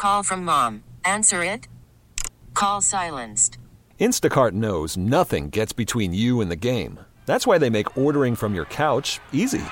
call from mom. Answer it. Call silenced. Instacart knows nothing gets between you and the game. That's why they make ordering from your couch easy.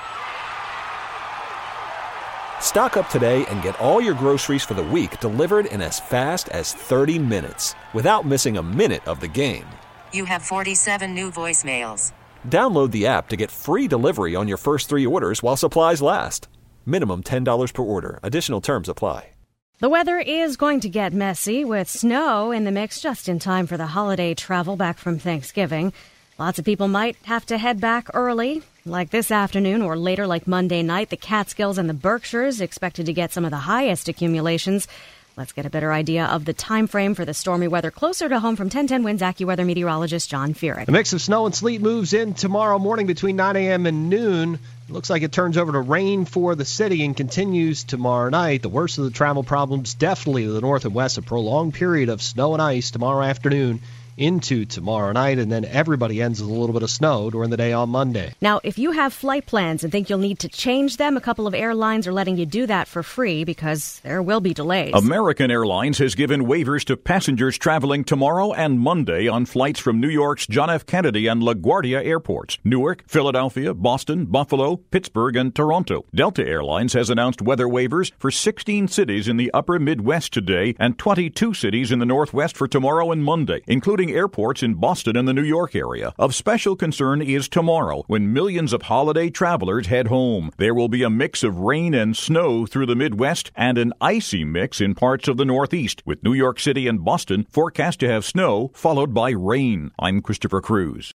Stock up today and get all your groceries for the week delivered in as fast as 30 minutes without missing a minute of the game. You have 47 new voicemails. Download the app to get free delivery on your first 3 orders while supplies last. Minimum $10 per order. Additional terms apply. The weather is going to get messy with snow in the mix just in time for the holiday travel back from Thanksgiving. Lots of people might have to head back early, like this afternoon or later like Monday night. The Catskills and the Berkshires expected to get some of the highest accumulations. Let's get a better idea of the time frame for the stormy weather closer to home from 1010 Winds AccuWeather meteorologist John Feerick. A mix of snow and sleet moves in tomorrow morning between 9 a.m. and noon. It looks like it turns over to rain for the city and continues tomorrow night. The worst of the travel problems definitely to the north and west. A prolonged period of snow and ice tomorrow afternoon into tomorrow night, and then everybody ends with a little bit of snow during the day on Monday. Now, if you have flight plans and think you'll need to change them, a couple of airlines are letting you do that for free because there will be delays. American Airlines has given waivers to passengers traveling tomorrow and Monday on flights from New York's John F. Kennedy and LaGuardia airports, Newark, Philadelphia, Boston, Buffalo, Pittsburgh, and Toronto. Delta Airlines has announced weather waivers for 16 cities in the upper Midwest today and 22 cities in the Northwest for tomorrow and Monday, including airports in Boston and the New York area. Of special concern is tomorrow, when millions of holiday travelers head home. There will be a mix of rain and snow through the Midwest and an icy mix in parts of the Northeast, with New York City and Boston forecast to have snow followed by rain. I'm Christopher Cruz.